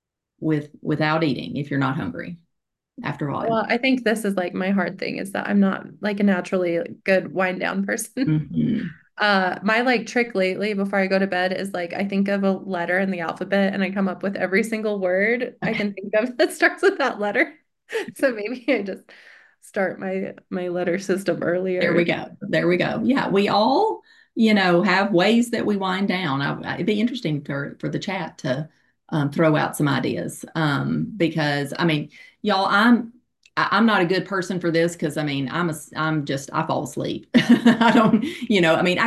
without eating if you're not hungry after volleyball? Well, I think this is like my hard thing is that I'm not like a naturally good wind down person. Hmm. My like trick lately before I go to bed is like I think of a letter in the alphabet and I come up with every single word I Okay. can think of that starts with that letter. So maybe I just start my letter system There we earlier. go. There we go. Yeah, we all, have ways that we wind down. It'd be interesting for the chat to throw out some ideas, because I mean, y'all, I'm not a good person for this because I mean, I fall asleep. I don't, I mean,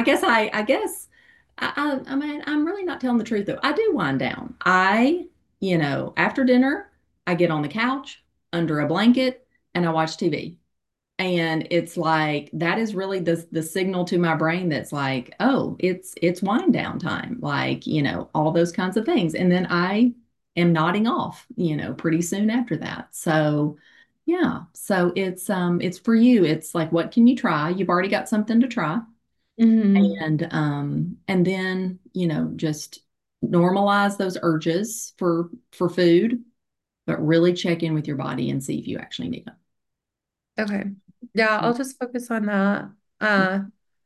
I mean, I'm really not telling the truth though. I do wind down. After dinner, I get on the couch under a blanket and I watch TV. And it's like that is really the signal to my brain that's like, oh, it's wind down time, like, all those kinds of things. And then I am nodding off, pretty soon after that. So yeah. So it's for you. It's like, what can you try? You've already got something to try. Hmm. And then, just normalize those urges for food, but really check in with your body and see if you actually need Okay. Yeah, I'll them. just focus on that. Uh,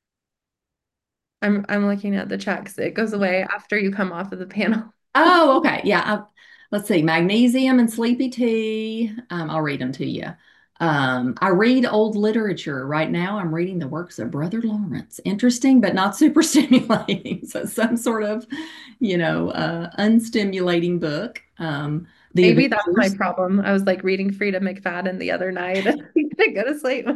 I'm looking at the checks. It goes away after you come off of the panel. Oh, okay. Yeah. Let's see. Magnesium and sleepy tea. I'll read them to you. I read old literature. Right now, I'm reading the works of Brother Lawrence. Interesting, but not super stimulating. So some sort of, unstimulating book. The Maybe that's my Avengers. problem. I was like reading Frida McFadden the other night. I couldn't go to sleep.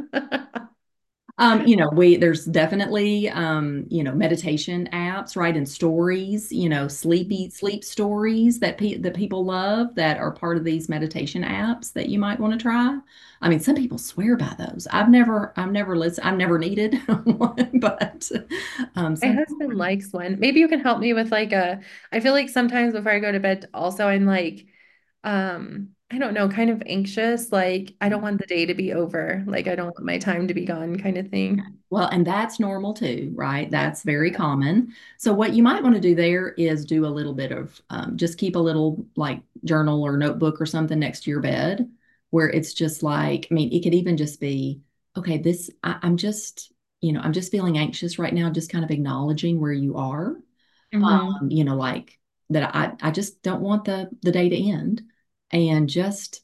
There's definitely meditation apps, right? And stories, sleep stories that people love that are part of these meditation apps that you might want to try. I mean, some people swear by those. I've never listened, I've never needed one, but My some people. husband likes one. Maybe you can help me with like I feel like sometimes before I go to bed, also I'm like, I don't know, kind of anxious. Like I don't want the day to be over. Like I don't want my time to be gone kind of thing. Well, and that's normal too, right? That's very common. So what you might want to do there is do a little bit of just keep a little like journal or notebook or something next to your bed where it's just like, I mean, it could even just be, okay, I'm just feeling anxious right now, just kind of acknowledging where you are. Hmm. Like that I just don't want the day to end and just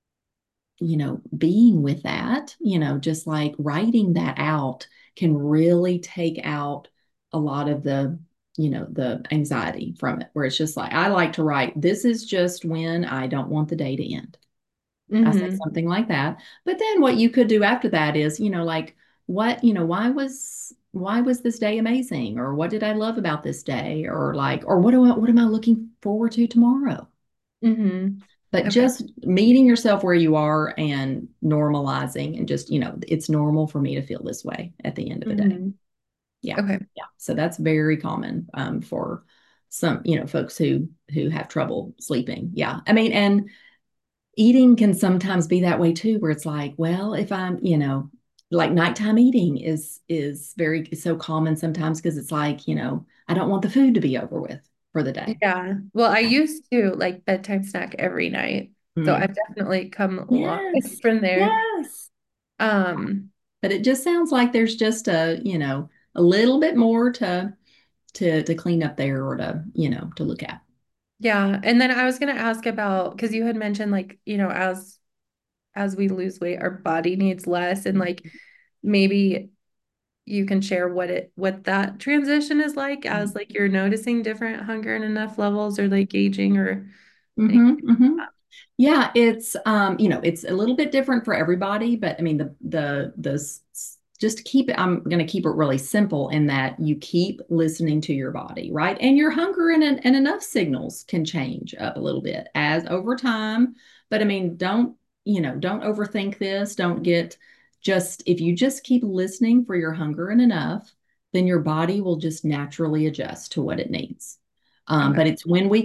being with that, just like writing that out can really take out a lot of the, the anxiety from it, where it's just like, I like to write, this is just when I don't want the day to end. I say Hmm. something like that. But then what you could do after that is, like what, why was this day amazing? Or what did I love about this day? Or like, or what am I looking forward to tomorrow? Hmm. But Okay. just meeting yourself where you are and normalizing and just, it's normal for me to feel this way at the end of the day. Hmm. Yeah. Okay. Yeah. So that's very common for some, folks who have trouble sleeping. Yeah. I mean, and eating can sometimes be that way too, where it's like, well, if I'm, like nighttime eating is very so common sometimes because it's like, I don't want the food to be over with for the day. Yeah. Well, I used to like bedtime snack every night. So Mm. I've definitely come a long way Yes. from there. Yes. Um, But it just sounds like there's just a little bit more to clean up there or to look at. yeah. And then I was gonna ask about because you had mentioned like, as we lose weight, our body needs less and like maybe you can share what that transition is like as like you're noticing different hunger and enough levels or like aging or anything. Mm-hmm, mm-hmm. Yeah, it's a little bit different for everybody, but I mean just to keep it, I'm going to keep it really simple in that you keep listening to your body, right? And your hunger and enough signals can change up a little bit as over time. But I mean, don't overthink this. Don't get just if you just keep listening for your hunger and enough, then your body will just naturally adjust to what it needs. Okay. But it's when we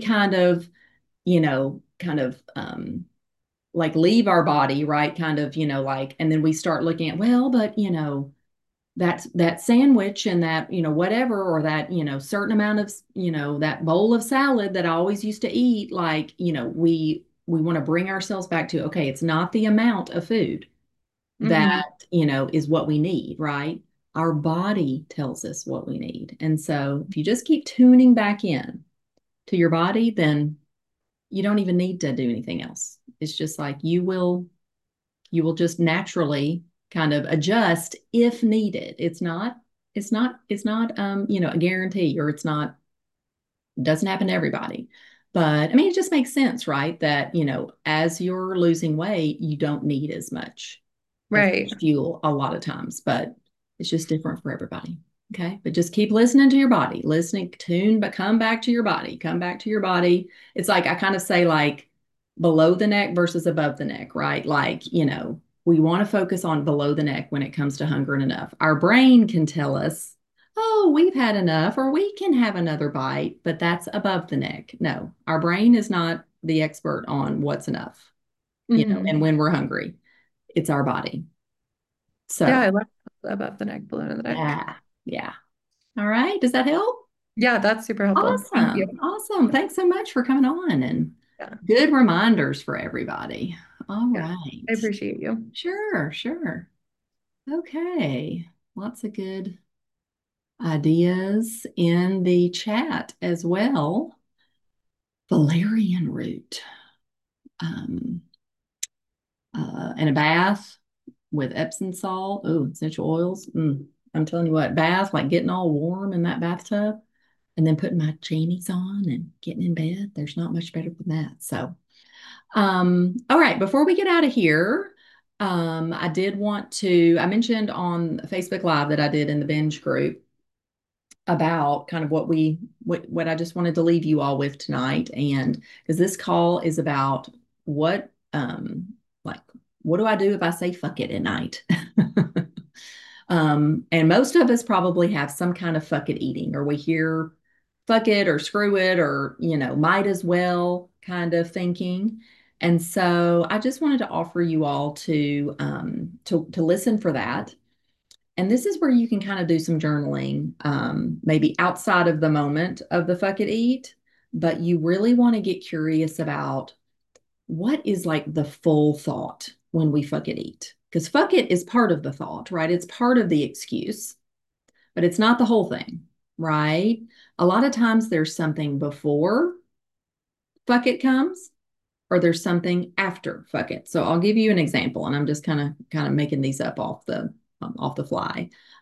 kind of like leave our body, right? Kind of, like, and then we start looking at, well, but that sandwich and that, whatever, or that, certain amount of, that bowl of salad that I always used to eat, like, we want to bring ourselves back to, okay, it's not the amount of food Hmm. that, is what we need, right? Our body tells us what we need. And so if you just keep tuning back in to your body, then you don't even need to do anything else. It's just like you will just naturally kind of adjust if needed. It's not a guarantee, or it's not doesn't happen to everybody. But I mean, it just makes sense, right? That, as you're losing weight, you don't need as Right. much fuel a lot of times, but it's just different for everybody. Okay. But just keep listening to your body, listening, tune, but come back to your body, come back to your body. It's like I kind of say, like, below the neck versus above the neck, right? Like, we want to focus on below the neck when it comes to hunger and enough. Our brain can tell us, oh, we've had enough, or we can have another bite, but that's above the neck. No, our brain is not the expert on what's enough, Hmm. and when we're hungry. It's our body. Yeah, So, I love above the neck, below the neck. yeah, yeah. All right. Does that help? Yeah, that's super helpful. Thank you. Awesome. Awesome. Thanks so much for coming on and Yeah. good reminders for everybody. All Yeah. I right. appreciate you. Sure, sure. Okay. Lots of good ideas in the chat as well. Valerian root, um, and a bath with Epsom salt. Oh, essential oils. I'm telling you what, bath, like getting all warm in that bathtub and then putting my jammies on and getting in bed. There's not much better than that. So, all right, before we get out of here, I mentioned on Facebook Live that I did in the binge group about kind of what I just wanted to leave you all with tonight. And because this call is about like, what do I do if I say fuck it at night? And most of us probably have some kind of fuck it eating, or we hear fuck it or screw it or, might as well kind of thinking. And so I just wanted to offer you all to listen for that. And this is where you can kind of do some journaling, maybe outside of the moment of the fuck it eat, but you really want to get curious about what is like the full thought when we fuck it eat. Because fuck it is part of the thought, right? It's part of the excuse, but it's not the whole thing, right? A lot of times there's something before fuck it comes, or there's something after fuck it. So I'll give you an example, and I'm just kind of making these up off the fly.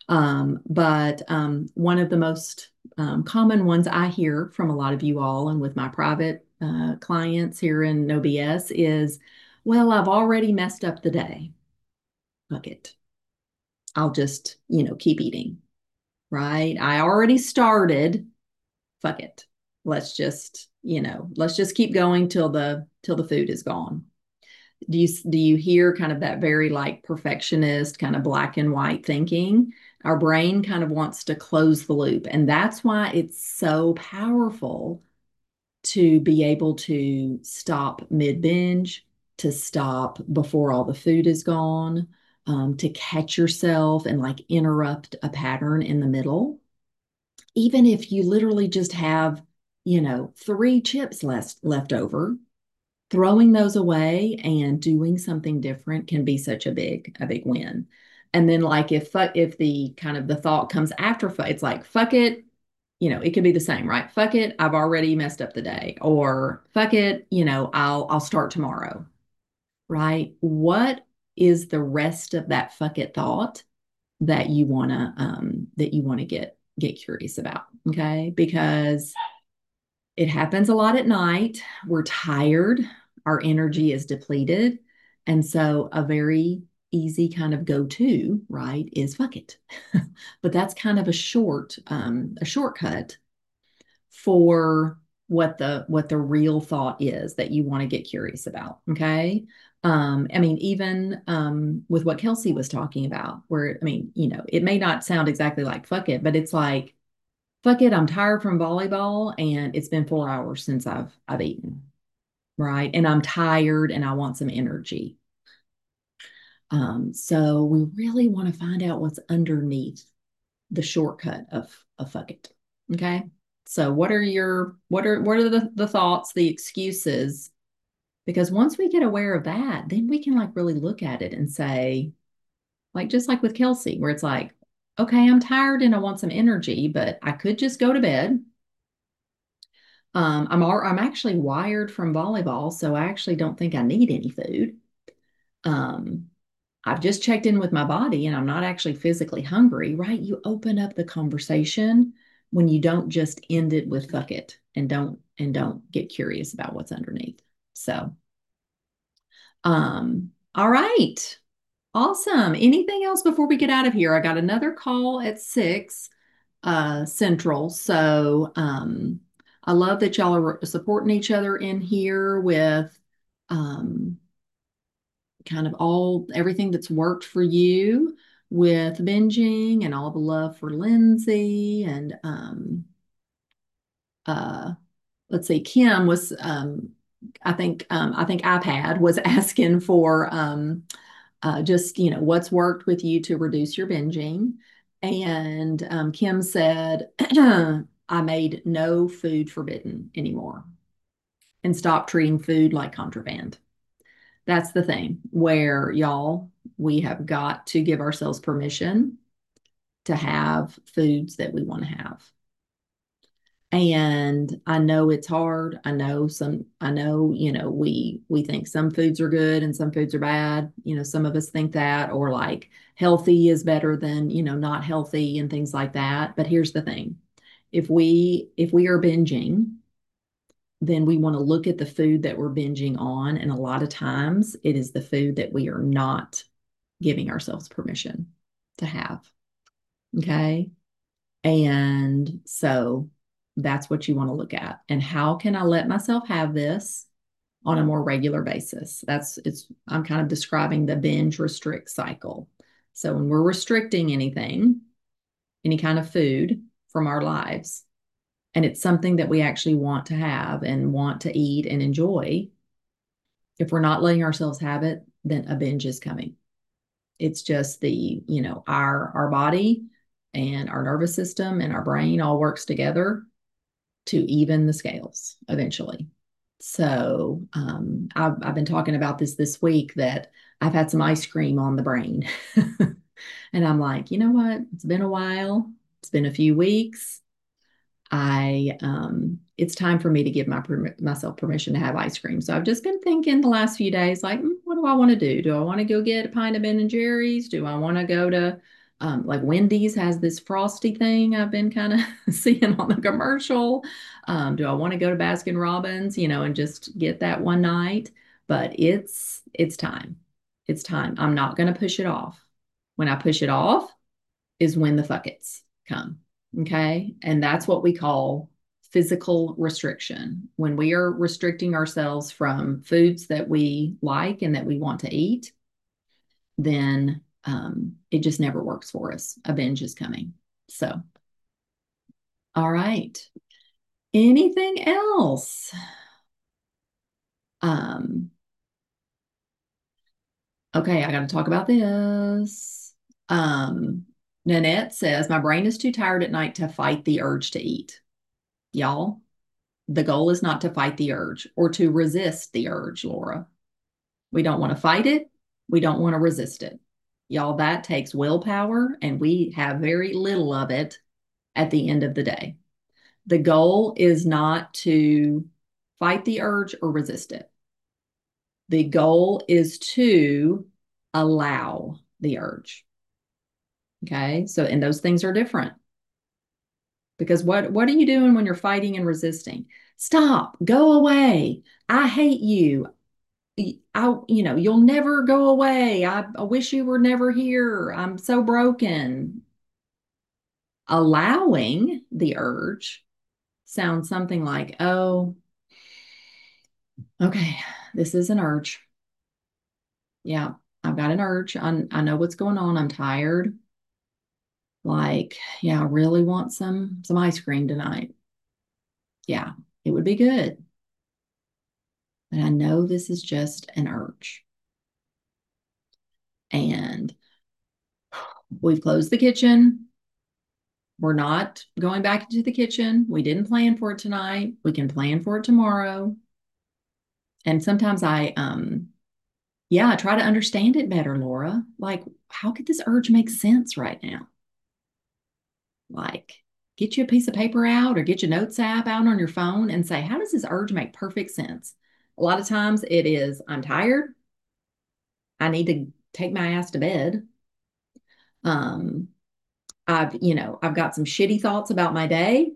But one of the most common ones I hear from a lot of you all and with my private clients here in No BS is, well, I've already messed up the day. Fuck it. I'll just, keep eating, right? I already started. Fuck it. Let's just keep going till the food is gone. Do you hear kind of that very like perfectionist kind of black and white thinking? Our brain kind of wants to close the loop, and that's why it's so powerful to be able to stop mid binge, to stop before all the food is gone, to catch yourself and like interrupt a pattern in the middle. Even if you literally just have, three chips left over, throwing those away and doing something different can be such a big win. And then like if the kind of the thought comes after, it's like, fuck it, it could be the same, right? Fuck it, I've already messed up the day. Or fuck it, I'll start tomorrow, right? What is the rest of that fuck it thought that you want to get curious about? Okay? Because it happens a lot at night. We're tired, our energy is depleted. And so a very easy kind of go-to, right, is fuck it. But that's kind of a shortcut for what the real thought is that you want to get curious about. Okay. I mean, even with what Kelsey was talking about, where I mean, it may not sound exactly like fuck it, but it's like, fuck it, I'm tired from volleyball and it's been 4 hours since I've eaten, right? And I'm tired and I want some energy. So we really want to find out what's underneath the shortcut of fuck it. Okay. So what are the thoughts, the excuses? Because once we get aware of that, then we can like really look at it and say, like just like with Kelsey, where it's like, okay, I'm tired and I want some energy, but I could just go to bed. I'm actually wired from volleyball, so I actually don't think I need any food. Um, I've just checked in with my body and I'm not actually physically hungry, right? You open up the conversation when you don't just end it with fuck it and don't get curious about what's underneath. So, all right. Awesome. Anything else before we get out of here? I got another call at 6 Central. So, I love that y'all are supporting each other in here with um kind of everything that's worked for you with binging, and all the love for Lindsay and uh let's see, Kim was I think iPad was asking for just what's worked with you to reduce your binging. And Kim said, I made no food forbidden anymore and stopped treating food like contraband. That's the thing where, y'all, we have got to give ourselves permission to have foods that we want to have. And I know it's hard. We think some foods are good and some foods are bad. Some of us think that, or like healthy is better than, not healthy and things like that. But here's the thing. If we are binging, then we want to look at the food that we're binging on. And a lot of times it is the food that we are not giving ourselves permission to have. Okay. And so that's what you want to look at. And how can I let myself have this on a more regular basis? I'm kind of describing the binge restrict cycle. So when we're restricting anything, any kind of food from our lives, and it's something that we actually want to have and want to eat and enjoy, if we're not letting ourselves have it, then a binge is coming. It's just our body and our nervous system and our brain all works together to even the scales eventually. So I've been talking about this week that I've had some ice cream on the brain. And I'm like, you know what? It's been a while. It's been a few weeks. It's time for me to give myself permission to have ice cream. So I've just been thinking the last few days, like, what do I want to do? Do I want to go get a pint of Ben and Jerry's? Do I want to go to like Wendy's has this frosty thing I've been kind of seeing on the commercial. Do I want to go to Baskin Robbins, and just get that one night? But it's time. It's time. I'm not going to push it off. When I push it off is when the fuck-its come. Okay. And that's what we call physical restriction. When we are restricting ourselves from foods that we like and that we want to eat, then it just never works for us. A binge is coming. So, all right. Anything else? Okay, I got to talk about this. Nanette says, my brain is too tired at night to fight the urge to eat. Y'all, the goal is not to fight the urge or to resist the urge, Laura. We don't want to fight it. We don't want to resist it. Y'all, that takes willpower, and we have very little of it at the end of the day. The goal is not to fight the urge or resist it. The goal is to allow the urge. Okay, so, and those things are different. Because what are you doing when you're fighting and resisting? Stop, go away. I hate you. You'll never go away. I wish you were never here. I'm so broken. Allowing the urge sounds something like, oh, okay, this is an urge. Yeah, I've got an urge. I know what's going on. I'm tired. Like, yeah, I really want some ice cream tonight. Yeah, it would be good. But I know this is just an urge. And we've closed the kitchen. We're not going back into the kitchen. We didn't plan for it tonight. We can plan for it tomorrow. And sometimes I try to understand it better, Laura. Like, how could this urge make sense right now? Like, get you a piece of paper out or get your notes app out on your phone and say, how does this urge make perfect sense? A lot of times it is, I'm tired. I need to take my ass to bed. I've got some shitty thoughts about my day.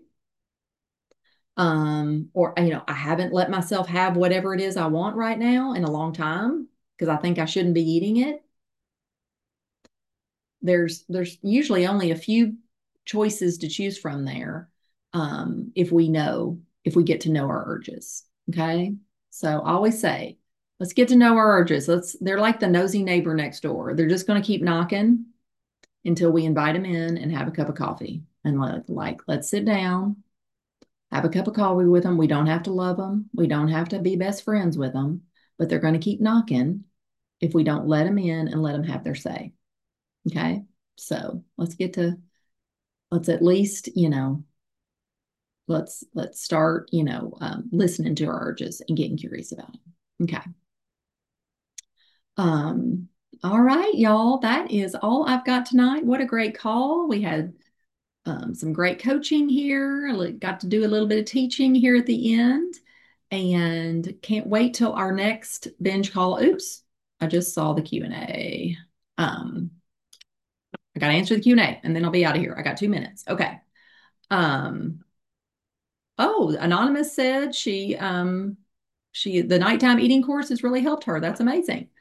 Or, I haven't let myself have whatever it is I want right now in a long time because I think I shouldn't be eating it. There's usually only a few choices to choose from there. If we get to know our urges. Okay. So I always say, let's get to know our urges. They're like the nosy neighbor next door. They're just going to keep knocking until we invite them in and have a cup of coffee and let's sit down, have a cup of coffee with them. We don't have to love them. We don't have to be best friends with them, but they're going to keep knocking if we don't let them in and let them have their say. Okay. So let's at least, let's start, listening to our urges and getting curious about them. Okay. All right, y'all. That is all I've got tonight. What a great call. We had some great coaching here. I got to do a little bit of teaching here at the end and can't wait till our next binge call. Oops, I just saw the Q&A. I got to answer the Q&A and then I'll be out of here. I got 2 minutes. Okay. Oh, Anonymous said the nighttime eating course has really helped her. That's amazing.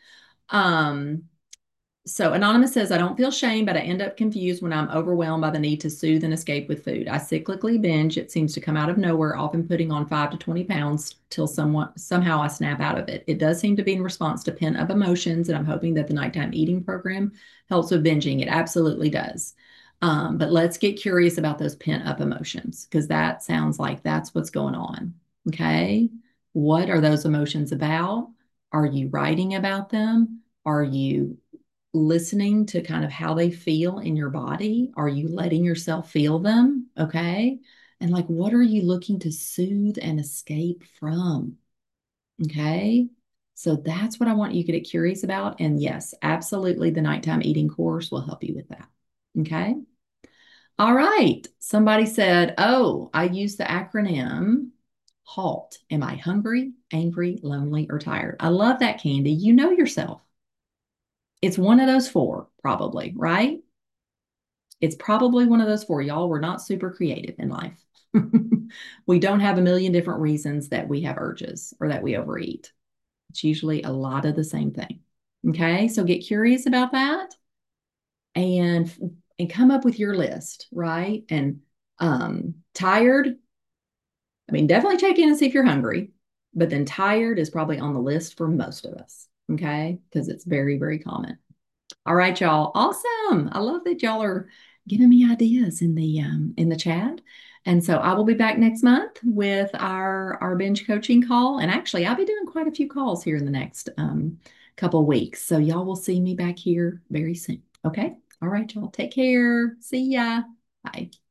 So Anonymous says, I don't feel shame, but I end up confused when I'm overwhelmed by the need to soothe and escape with food. I cyclically binge. It seems to come out of nowhere, often putting on 5 to 20 pounds till somehow I snap out of it. It does seem to be in response to pent up emotions, and I'm hoping that the nighttime eating program helps with binging. It absolutely does. But let's get curious about those pent up emotions because that sounds like that's what's going on. Okay. What are those emotions about? Are you writing about them? Are you listening to kind of how they feel in your body? Are you letting yourself feel them? Okay. And what are you looking to soothe and escape from? Okay. So that's what I want you to get curious about. And yes, absolutely, the nighttime eating course will help you with that. Okay. All right. Somebody said, oh, I use the acronym HALT. Am I hungry, angry, lonely, or tired? I love that, Candy. You know yourself. It's one of those 4, probably, right? It's probably one of those four. Y'all, we're not super creative in life. We don't have a million different reasons that we have urges or that we overeat. It's usually a lot of the same thing. Okay, so get curious about that and come up with your list, right? And tired, I mean, definitely check in and see if you're hungry, but then tired is probably on the list for most of us, okay? Because it's very, very common. All right, y'all. Awesome. I love that y'all are giving me ideas in the chat. And so I will be back next month with our binge coaching call. And actually, I'll be doing quite a few calls here in the next couple weeks. So y'all will see me back here very soon. Okay. All right, y'all. Take care. See ya. Bye.